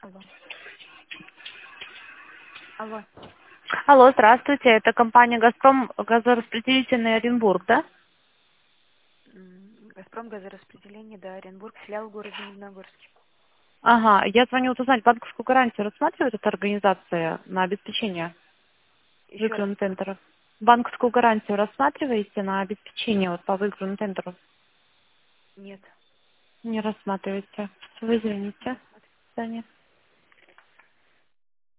Алло. Алло. Алло, здравствуйте, это компания «Газпром» газораспределительный Оренбург, да? Газпром газораспределение, да, Оренбург, филиал в городе Медногорске. Ага, я звоню вот узнать, банковскую гарантию рассматривает эта организация на обеспечение Еще раз. выигранных тендеров? Банковскую гарантию рассматриваете на обеспечение вот по выигранному тендеру? Нет, Не рассматриваете. Вы не извините. рассматриваю. До свидания.